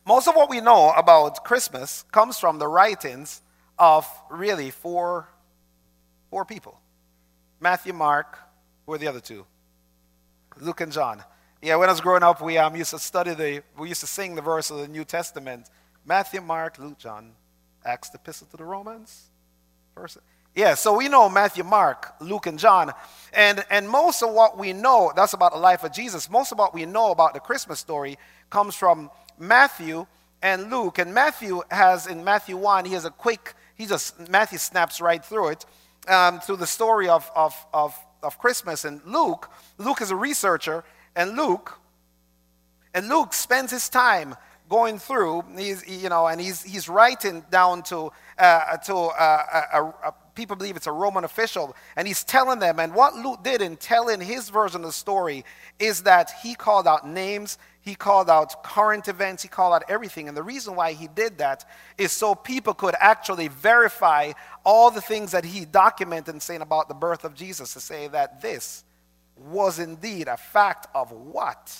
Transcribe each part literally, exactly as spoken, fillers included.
Most of what we know about Christmas comes from the writings of really four, four people. Matthew, Mark, who are the other two? Luke and John. Yeah, when I was growing up, we um, used to study the, we used to sing the verse of the New Testament. Matthew, Mark, Luke, John, Acts, the Epistle to the Romans. First, yeah, so we know Matthew, Mark, Luke, and John. And, and most of what we know, that's about the life of Jesus, most of what we know about the Christmas story comes from Matthew and Luke. And Matthew has, in Matthew one, he has a quick, he just, Matthew snaps right through it, um, through the story of, of, of, of Christmas. And Luke, Luke is a researcher, and Luke, and Luke spends his time going through, he's, you know, and he's he's writing down to uh, to uh, a, a, people believe it's a Roman official, and he's telling them. And what Luke did in telling his version of the story is that he called out names, he called out current events, he called out everything. And the reason why he did that is so people could actually verify all the things that he documented and saying about the birth of Jesus, to say that this was indeed a fact of what?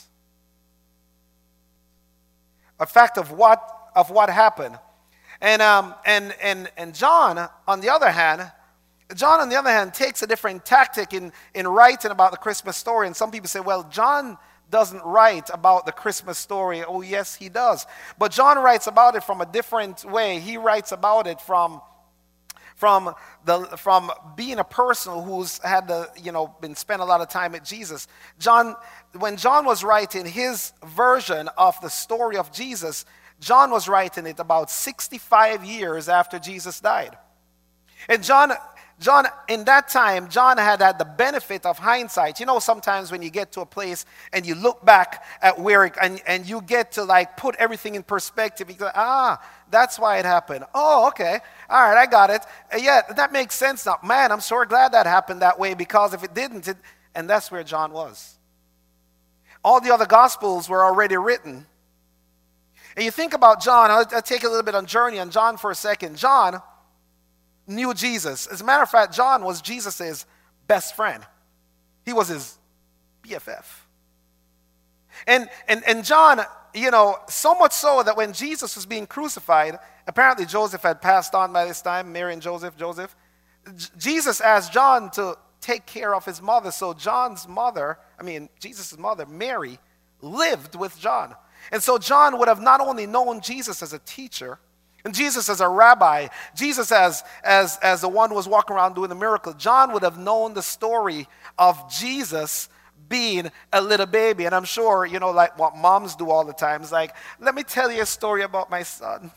A fact of what of what happened. And um and and and John, on the other hand, John on the other hand takes a different tactic in, in writing about the Christmas story. And some people say, well, John doesn't write about the Christmas story. Oh, yes, he does. But John writes about it from a different way. He writes about it from From the from being a person who's had the you know been spent a lot of time with Jesus. John, when John was writing his version of the story of Jesus, John was writing it about sixty-five years after Jesus died. And John, John, in that time, John had had the benefit of hindsight. You know, sometimes when you get to a place and you look back at where it, and, and you get to like put everything in perspective, you go, ah, that's why it happened. Oh, okay. All right, I got it. Uh, yeah, that makes sense now. Man, I'm so glad that happened that way, because if it didn't, it, and that's where John was. All the other Gospels were already written. And you think about John, I'll, I'll take a little bit on journey on John for a second. John knew Jesus. As a matter of fact, John was Jesus' best friend. He was his B F F. And, and, and John, you know, so much so that when Jesus was being crucified, apparently Joseph had passed on by this time, Mary and Joseph, Joseph. J- Jesus asked John to take care of his mother. So John's mother, I mean, Jesus' mother, Mary, lived with John. And so John would have not only known Jesus as a teacher, and Jesus as a rabbi, Jesus as, as, as the one who was walking around doing the miracle, John would have known the story of Jesus being a little baby. And I'm sure, you know, like what moms do all the time, is like, let me tell you a story about my son.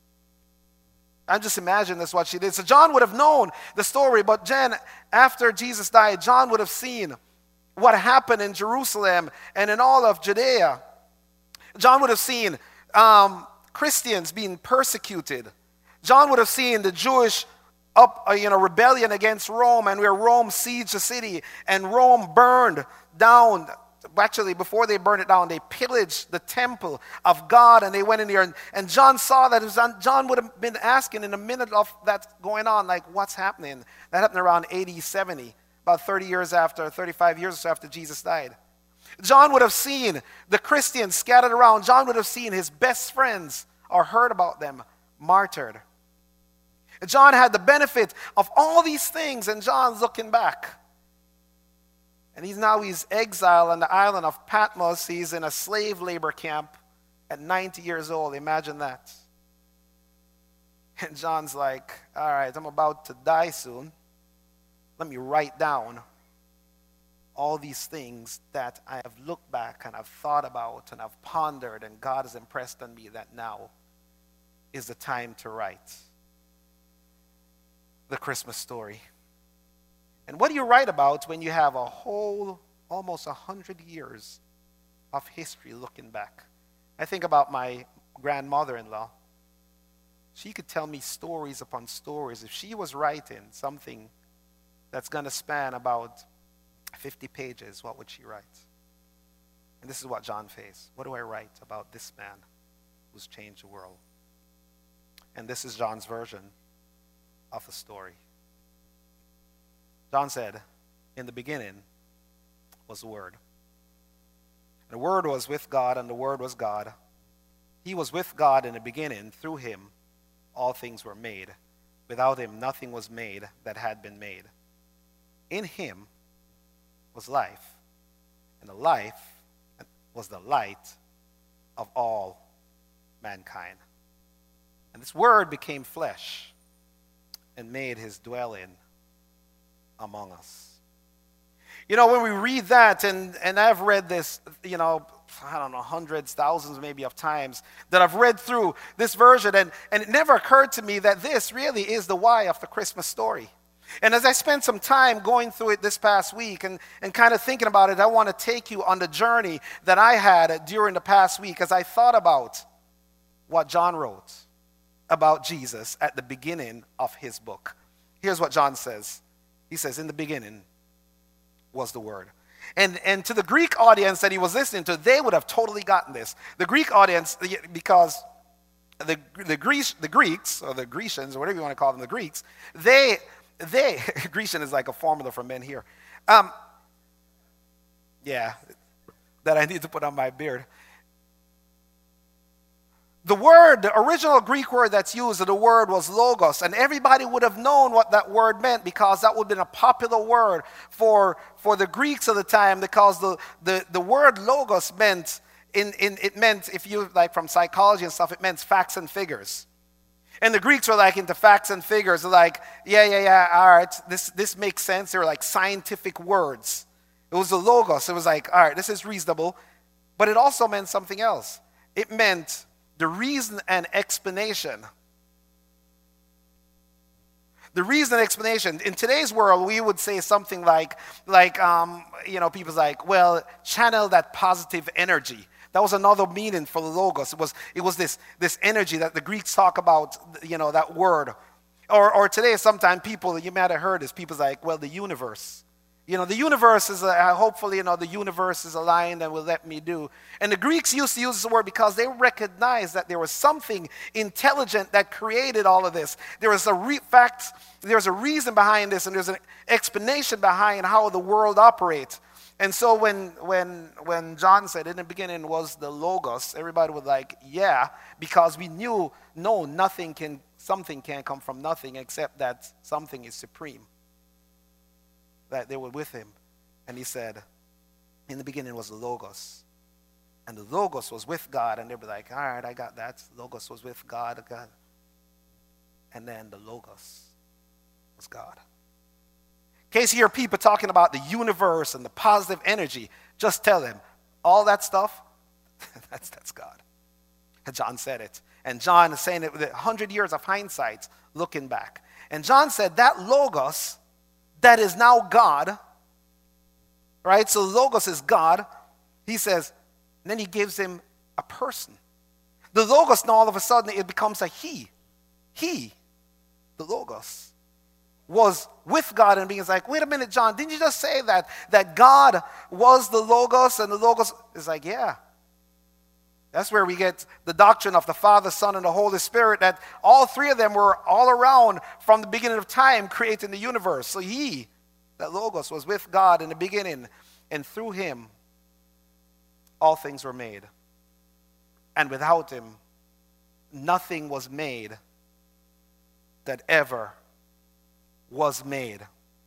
I'm just imagining that's what she did. So John would have known the story, but then after Jesus died, John would have seen what happened in Jerusalem and in all of Judea. John would have seen um, Christians being persecuted. John would have seen the Jewish up, uh, you know, rebellion against Rome, and where Rome sieged the city, and Rome burned down. Actually, before they burned it down, they pillaged the temple of God, and they went in there. And, and John saw that. It was on, John would have been asking in a minute of that going on, like, what's happening? That happened around A D seventy, about thirty years after, thirty-five years or so after Jesus died. John would have seen the Christians scattered around. John would have seen his best friends, or heard about them, martyred. John had the benefit of all these things, and John's looking back. And he's now he's exiled on the island of Patmos. He's in a slave labor camp at ninety years old. Imagine that. And John's like, all right, I'm about to die soon. Let me write down all these things that I have looked back and I've thought about and I've pondered, and God has impressed on me that now is the time to write the Christmas story. And what do you write about when you have a whole, almost a hundred years of history looking back? I think about my grandmother-in-law. She could tell me stories upon stories. If she was writing something that's going to span about fifty pages, what would she write? And this is what John faced. What do I write about this man who's changed the world? And this is John's version of the story. John said, in the beginning was the Word. And the Word was with God, and the Word was God. He was with God in the beginning. Through him, all things were made. Without him, nothing was made that had been made. In him was life, and the life was the light of all mankind. And this word became flesh and made his dwelling among us. You know, when we read that, and, and I've read this, you know, I don't know, hundreds, thousands maybe of times that I've read through this version, and, and it never occurred to me that this really is the why of the Christmas story. And as I spent some time going through it this past week and, and kind of thinking about it, I want to take you on the journey that I had during the past week as I thought about what John wrote about Jesus at the beginning of his book. Here's what John says. He says, in the beginning was the Word. And, and to the Greek audience that he was listening to, they would have totally gotten this. The Greek audience, because the, the, Greece, the Greeks, or the Grecians, or whatever you want to call them, the Greeks, they... They, Grecian is like a formula for men here. Um, yeah, that I need to put on my beard. The word, the original Greek word that's used, the word was logos, and everybody would have known what that word meant because that would have been a popular word for, for the Greeks of the time, because the, the, the word logos meant, in, in, it meant, if you like from psychology and stuff, it meant facts and figures. And the Greeks were like into facts and figures. They're like, yeah, yeah, yeah, all right, this, this makes sense. They were like scientific words. It was the logos. It was like, all right, this is reasonable. But it also meant something else. It meant the reason and explanation. The reason and explanation. In today's world, we would say something like, like um, you know, people's like, well, channel that positive energy. That was another meaning for the logos. It was, it was this, this energy that the Greeks talk about, you know, that word. Or, or today, sometimes people, you might have heard this, people's like, well, the universe. You know, the universe is, uh, hopefully, you know, the universe is aligned and will let me do. And the Greeks used to use this word because they recognized that there was something intelligent that created all of this. There was a re- fact, there's a reason behind this, and there's an explanation behind how the world operates. And so when when when John said in the beginning was the logos, everybody was like, yeah, because we knew, no, nothing can, something can't come from nothing except that something is supreme. That they were with him. And he said, in the beginning was the logos. And the logos was with God. And they were like, all right, I got that. Logos was with God. God. And then the logos was God. In case you hear people talking about the universe and the positive energy, just tell them, all that stuff, that's, that's God. And John said it. And John is saying it with a hundred years of hindsight, looking back. And John said that logos, that is now God, right? So logos is God. He says, and then he gives him a person. The logos now all of a sudden it becomes a he. He, the logos, was with God, and being like, wait a minute, John, didn't you just say that, that God was the logos, and the logos is like, yeah. That's where we get the doctrine of the Father, Son, and the Holy Spirit, that all three of them were all around from the beginning of time creating the universe. So he, that logos, was with God in the beginning, and through him, all things were made. And without him, nothing was made that ever was made.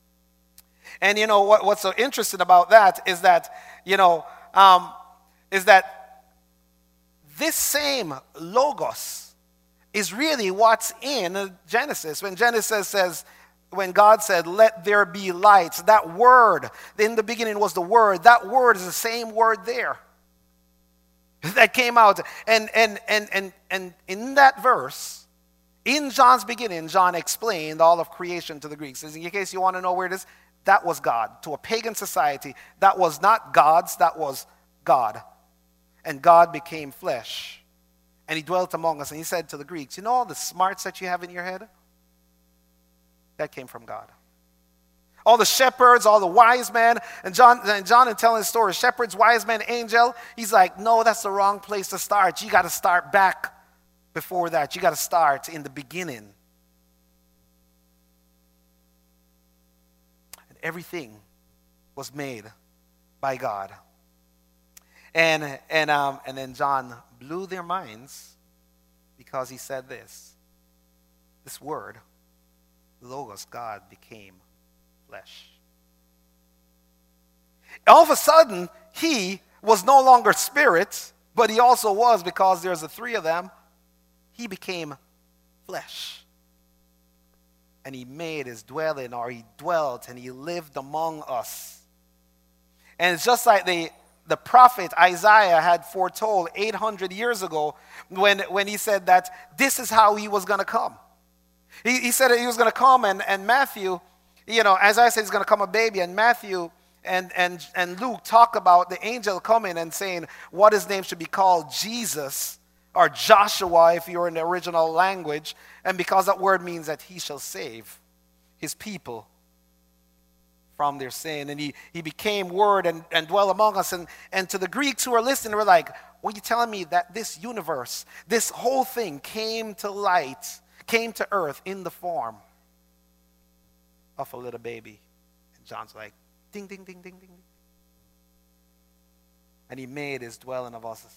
And you know what, what's so interesting about that is that, you know, um, is that this same logos is really what's in Genesis. When Genesis says, when God said, let there be lights, that word, in the beginning was the word, that word is the same word there that came out. And, and, and, and, and in that verse, in John's beginning, John explained all of creation to the Greeks. In case you want to know where it is, that was God. To a pagan society, that was not gods, that was God. And God became flesh. And he dwelt among us. And he said to the Greeks, you know all the smarts that you have in your head? That came from God. All the shepherds, all the wise men. And John, and John is telling his story. Shepherds, wise men, angel. He's like, no, that's the wrong place to start. You got to start back. Before that, you got to start in the beginning. And everything was made by God. And, and, um, and then John blew their minds because he said this. This word, Logos, God, became flesh. All of a sudden, he was no longer spirit, but he also was, because there's the three of them, he became flesh. And he made his dwelling, or he dwelt, and he lived among us. And it's just like the, the prophet Isaiah had foretold eight hundred years ago when, when he said that this is how he was going to come. He, he said that he was going to come, and, and Matthew, you know, Isaiah said he's going to come a baby, and Matthew and, and, and Luke talk about the angel coming and saying what his name should be called, Jesus, or Joshua if you're in the original language, and because that word means that he shall save his people from their sin. And he, he became word and, and dwell among us. And, and to the Greeks who are listening, we're like, what are you telling me that this universe, this whole thing came to light, came to earth in the form of a little baby? And John's like, ding, ding, ding, ding, ding. And he made his dwelling of us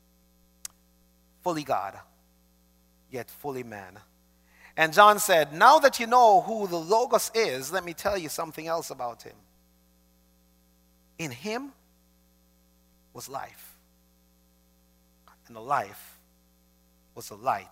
fully God, yet fully man. And John said, now that you know who the Logos is, let me tell you something else about him. In him was life. And the life was the light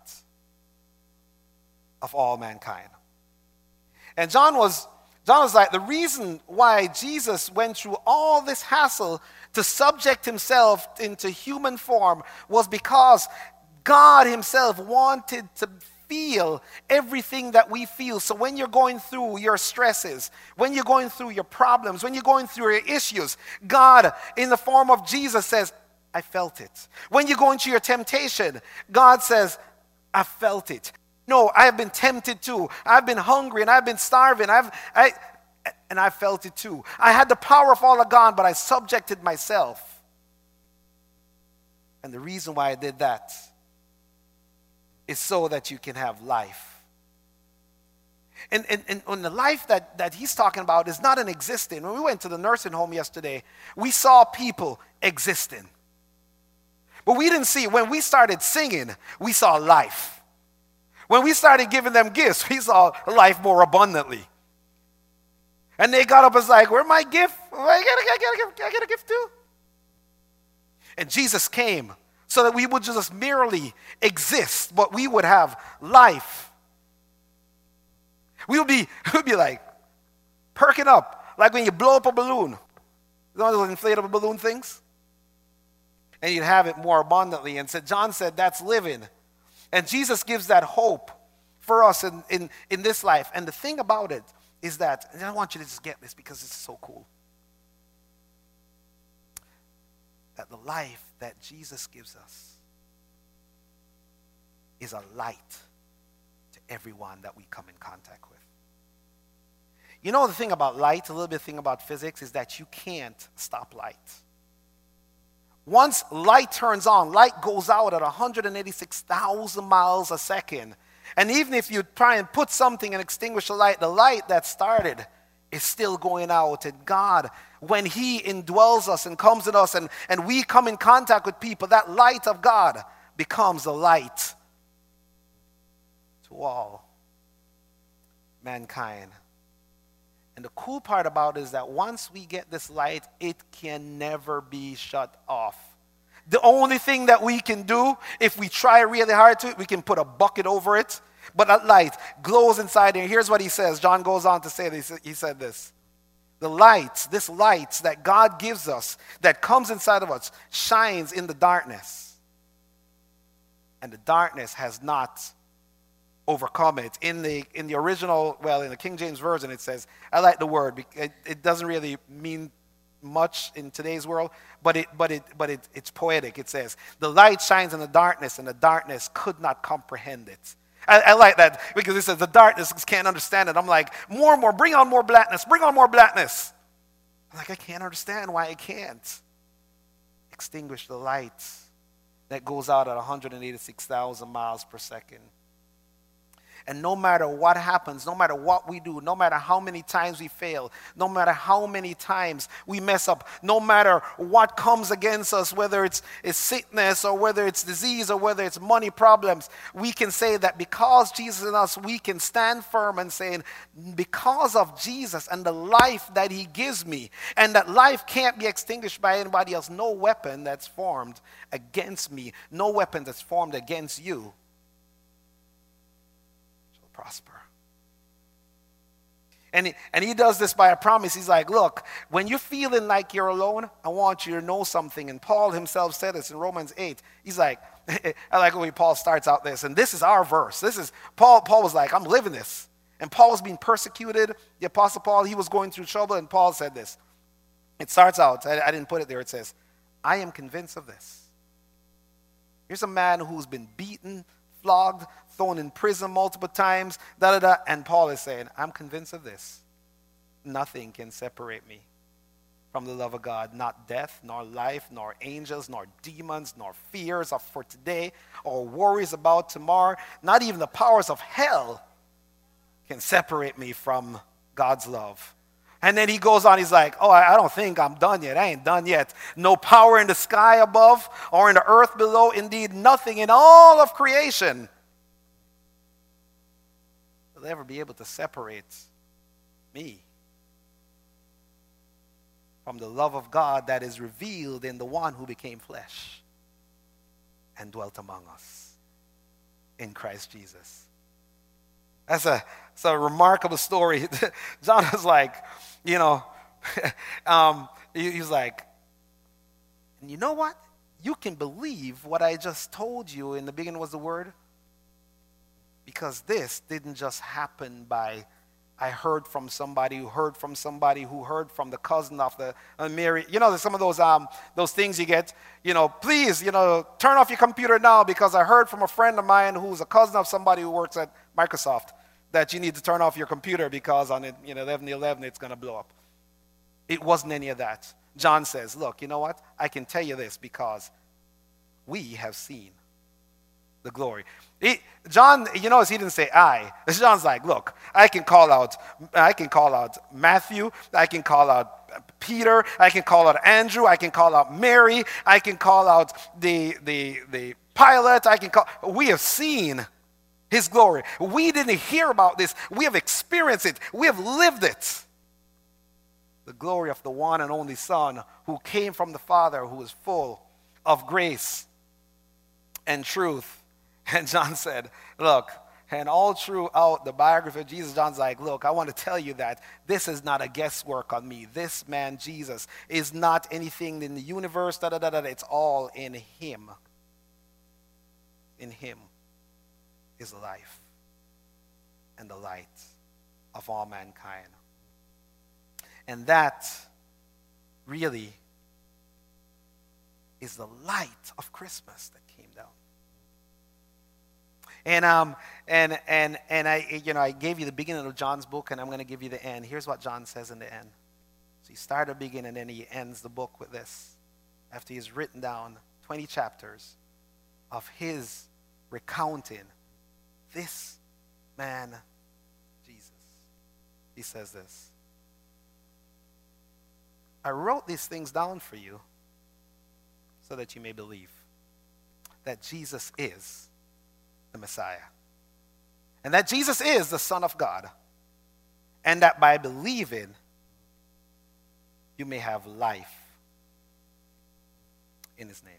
of all mankind. And John was, John was like, the reason why Jesus went through all this hassle to subject himself into human form was because God himself wanted to feel everything that we feel. So when you're going through your stresses, when you're going through your problems, when you're going through your issues, God in the form of Jesus says, I felt it. When you're going through your temptation, God says, I felt it. No, I have been tempted too. I've been hungry and I've been starving. I've, I, and I felt it too. I had the power of all of God, but I subjected myself. And the reason why I did that is so that you can have life. And, and, and, and the life that, that he's talking about is not an existing. When we went to the nursing home yesterday, we saw people existing. But we didn't see, when we started singing, we saw life. When we started giving them gifts, we saw life more abundantly. And they got up and was like, where's my gift? I get a, I get a gift, I get a gift too. And Jesus came so that we would just merely exist, but we would have life. We would be, we would be like perking up, like when you blow up a balloon. You know those inflatable balloon things? And you'd have it more abundantly. And so John said that's living. And Jesus gives that hope for us in, in, in this life. And the thing about it is that, and I want you to just get this because it's so cool, that the life that Jesus gives us is a light to everyone that we come in contact with. You know the thing about light, a little bit thing about physics, is that you can't stop light. Once light turns on, light goes out at one hundred eighty-six thousand miles a second. And even if you try and put something and extinguish the light, the light that started is still going out. And God, when he indwells us and comes in us and, and we come in contact with people, that light of God becomes a light to all mankind. And the cool part about it is that once we get this light, it can never be shut off. The only thing that we can do, if we try really hard to it, we can put a bucket over it. But that light glows inside here. Here's what he says. John goes on to say this. He said this. The light, this light that God gives us, that comes inside of us, shines in the darkness. And the darkness has not overcome it. In the in the original, well, in the King James Version, it says, I like the word. It, it doesn't really mean much in today's world, but it but it but it, it's poetic. It says, the light shines in the darkness, and the darkness could not comprehend it. I, I like that because it says the darkness can't understand it. I'm like, more and more, bring on more blackness, bring on more blackness. I'm like, I can't understand why I can't extinguish the light that goes out at one hundred eighty-six thousand miles per second. And no matter what happens, no matter what we do, no matter how many times we fail, no matter how many times we mess up, no matter what comes against us, whether it's, it's sickness or whether it's disease or whether it's money problems, we can say that because Jesus is in us, we can stand firm and say, because of Jesus and the life that he gives me, and that life can't be extinguished by anybody else, no weapon that's formed against me, no weapon that's formed against you shall prosper. And he, and he does this by a promise. He's like, look, when you're feeling like you're alone, I want you to know something. And Paul himself said this in Romans eight. He's like, I like the way Paul starts out this. And this is our verse. This is, Paul, Paul was like, I'm living this. And Paul was being persecuted. The Apostle Paul, he was going through trouble. And Paul said this. It starts out, I, I didn't put it there. It says, I am convinced of this. Here's a man who's been beaten, flogged, thrown in prison multiple times, da da da. And Paul is saying, I'm convinced of this. Nothing can separate me from the love of God. Not death, nor life, nor angels, nor demons, nor fears of for today, or worries about tomorrow. Not even the powers of hell can separate me from God's love. And then he goes on, he's like, oh, I don't think I'm done yet. I ain't done yet. No power in the sky above or in the earth below. Indeed, nothing in all of creation will ever be able to separate me from the love of God that is revealed in the one who became flesh and dwelt among us in Christ Jesus. That's a, that's a remarkable story. John was like, you know, um, he, he was like, and you know what? You can believe what I just told you in the beginning was the word. Because this didn't just happen by, I heard from somebody who heard from somebody who heard from the cousin of the uh, Mary. You know, there's some of those um those things you get, you know, please, you know, turn off your computer now because I heard from a friend of mine who's a cousin of somebody who works at Microsoft that you need to turn off your computer because on it, you know, eleven eleven it's going to blow up. It wasn't any of that. John says, look, you know what? I can tell you this because we have seen the glory. He, John, you notice he didn't say I. John's like, look, I can call out, I can call out Matthew, I can call out Peter, I can call out Andrew, I can call out Mary, I can call out the the the Pilate, I can call. We have seen his glory. We didn't hear about this. We have experienced it. We have lived it. The glory of the one and only Son who came from the Father, who is full of grace and truth. And John said, look, and all throughout the biography of Jesus, John's like, look, I want to tell you that this is not a guesswork on me. This man, Jesus, is not anything in the universe, da da da da. It's all in him. In him is life and the light of all mankind. And that really is the light of Christmas that came down. And um and and and I you know I gave you the beginning of John's book, and I'm going to give you the end. Here's what John says in the end. So he started the beginning, and then he ends the book with this. After he's written down twenty chapters of his recounting this man, Jesus, he says this. I wrote these things down for you so that you may believe that Jesus is the Messiah, and that Jesus is the Son of God, and that by believing you may have life in his name.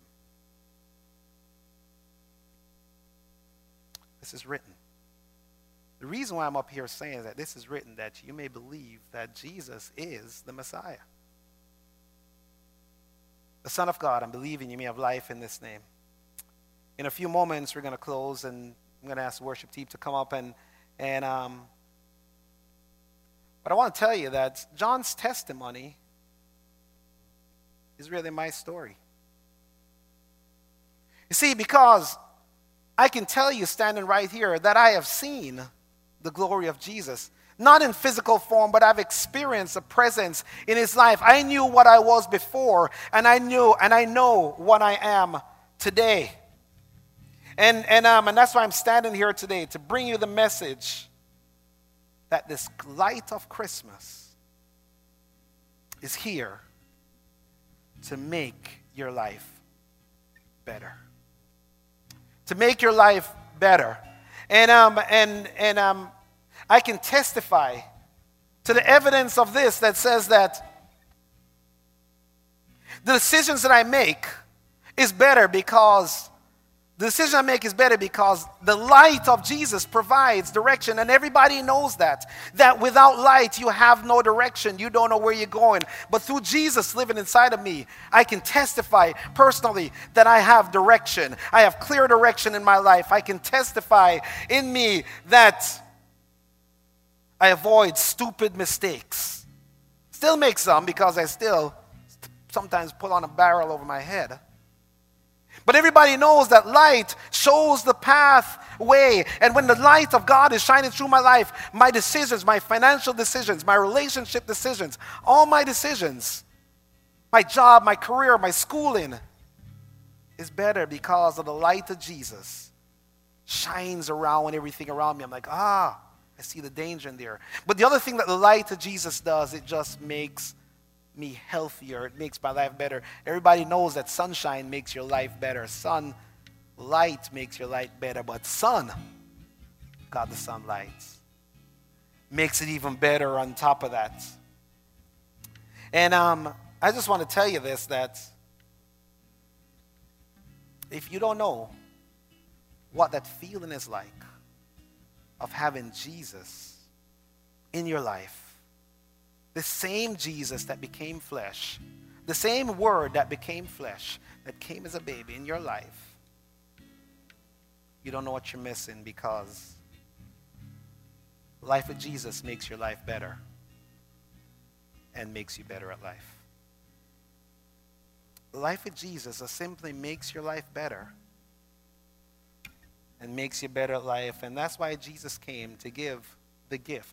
This is written. The reason why I'm up here saying that this is written, that you may believe that Jesus is the Messiah, the Son of God, and believing you may have life in this name. In a few moments, we're going to close, and I'm going to ask the worship team to come up. and and um, But I want to tell you that John's testimony is really my story. You see, because I can tell you standing right here that I have seen the glory of Jesus. Not in physical form, but I've experienced a presence in his life. I knew what I was before, and I knew and I know what I am today. And, and, um, and that's why I'm standing here today, to bring you the message that this light of Christmas is here to make your life better. To make your life better. And, um, and, and um, I can testify to the evidence of this that says that the decisions that I make is better because the decision I make is better because the light of Jesus provides direction, and everybody knows that. That without light, you have no direction. You don't know where you're going. But through Jesus living inside of me, I can testify personally that I have direction. I have clear direction in my life. I can testify in me that I avoid stupid mistakes. Still make some because I still sometimes pull on a barrel over my head. But everybody knows that light shows the pathway. And when the light of God is shining through my life, my decisions, my financial decisions, my relationship decisions, all my decisions, my job, my career, my schooling, is better because of the light of Jesus shines around everything around me. I'm like, ah, I see the danger in there. But the other thing that the light of Jesus does, it just makes me healthier. It makes my life better. Everybody knows that sunshine makes your life better. Sun light makes your life better. But sun, God the sunlight, makes it even better on top of that. And um, I just want to tell you this, that if you don't know what that feeling is like of having Jesus in your life, the same Jesus that became flesh, the same word that became flesh, that came as a baby in your life, you don't know what you're missing, because the life of Jesus makes your life better and makes you better at life. The life of Jesus simply makes your life better and makes you better at life, and that's why Jesus came to give the gift.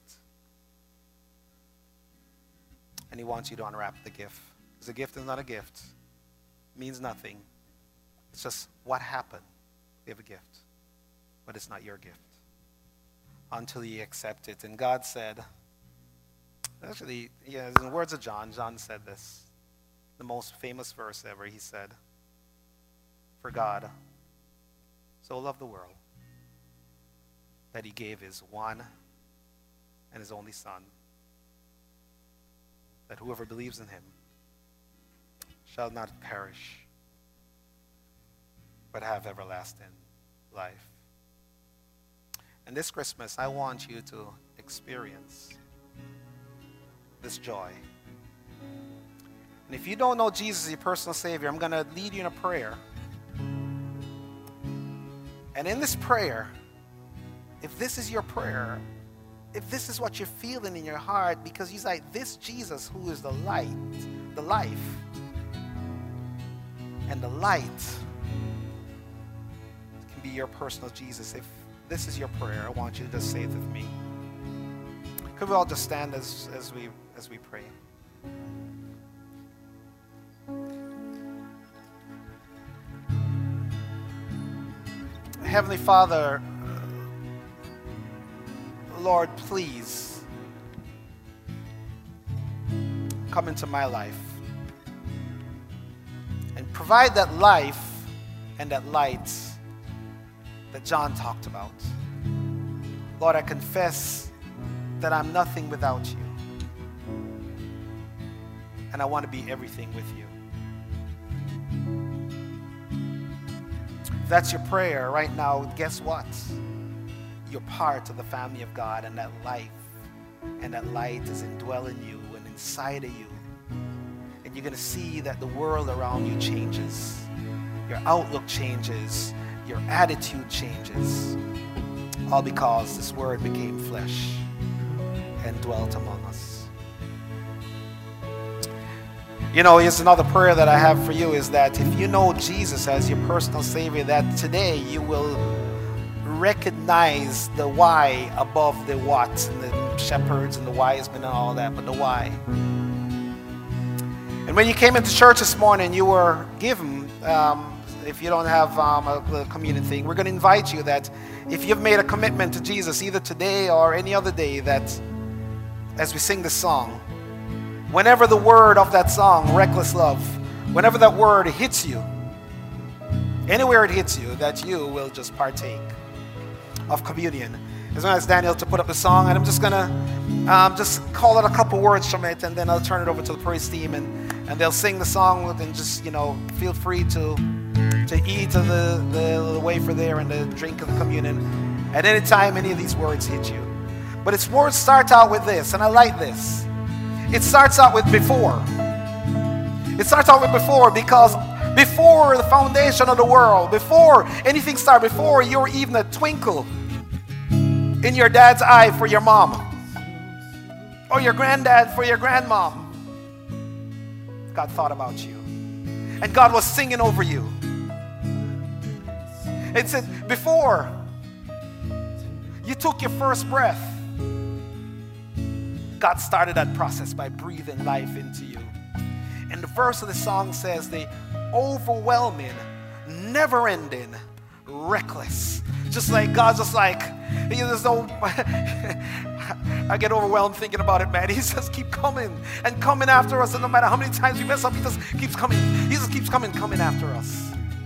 And he wants you to unwrap the gift. Because the gift is not a gift. It means nothing. It's just what happened. We have a gift. But it's not your gift. Until you accept it. And God said, actually, yeah, in the words of John, John said this. The most famous verse ever. He said, for God so loved the world that he gave his one and his only Son, that whoever believes in him shall not perish, but have everlasting life. And this Christmas, I want you to experience this joy. And if you don't know Jesus as your personal Savior, I'm going to lead you in a prayer. And in this prayer, if this is your prayer, if this is what you're feeling in your heart, because he's like, this Jesus who is the light, the life, and the light can be your personal Jesus. If this is your prayer, I want you to just say it with me. Could we all just stand as, as we as we pray? Heavenly Father, Lord, please come into my life and provide that life and that light that John talked about. Lord, I confess that I'm nothing without you, and I want to be everything with you. If that's your prayer right now, guess what? You're part of the family of God, and that life and that light is indwelling you and inside of you. And you're going to see that the world around you changes. Your outlook changes. Your attitude changes. All because this word became flesh and dwelt among us. You know, here's another prayer that I have for you, is that if you know Jesus as your personal Savior, that today you will recognize the why above the what, and the shepherds and the wise men and all that, but the why. And when you came into church this morning, you were given um, if you don't have um, a, a communion thing, we're going to invite you that if you've made a commitment to Jesus, either today or any other day, that as we sing this song, whenever the word of that song, Reckless Love, whenever that word hits you, anywhere it hits you, that you will just partake of communion. As long as Daniel to put up the song, and I'm just going to um, just call out a couple words from it, and then I'll turn it over to the praise team, and, and they'll sing the song, and just, you know, feel free to to eat of the, the, the wafer there and the drink of the communion at any time any of these words hit you. But its words start out with this, and I like this. It starts out with before. It starts out with before, because before the foundation of the world, before anything started, before you were even a twinkle in your dad's eye for your mom, or your granddad for your grandmom, God thought about you. And God was singing over you. It said, before you took your first breath, God started that process by breathing life into you. And the verse of the song says, the overwhelming, never-ending, reckless. Just like God's just like, there's no, I get overwhelmed thinking about it, man. He just keeps coming and coming after us. And no matter how many times we mess up, he just keeps coming. He just keeps coming, coming after us.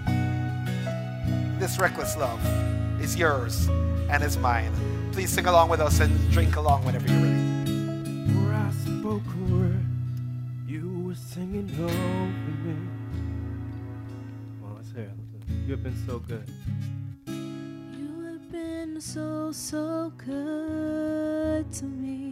This reckless love is yours and is mine. Please sing along with us and drink along whenever you're ready. Before I spoke a word, you were singing over me. Come on, let's hear it. You have been so good. You have been so, so good to me.